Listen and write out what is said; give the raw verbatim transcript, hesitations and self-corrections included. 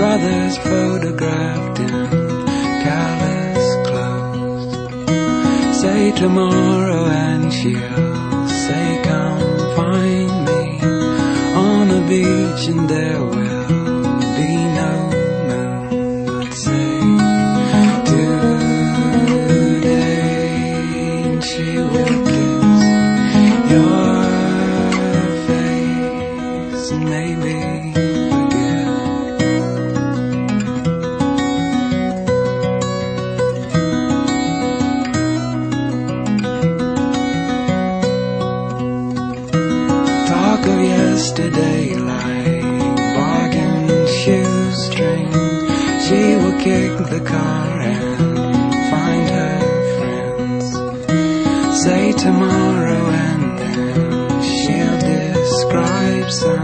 brothers photographed in callous clothes. Say tomorrow and she'll say come find me on a beach and there will be no moon. But say today and she will kiss your face and maybe yesterday like bargain shoestring. She will kick the car and find her friends. Say tomorrow and then she'll describe some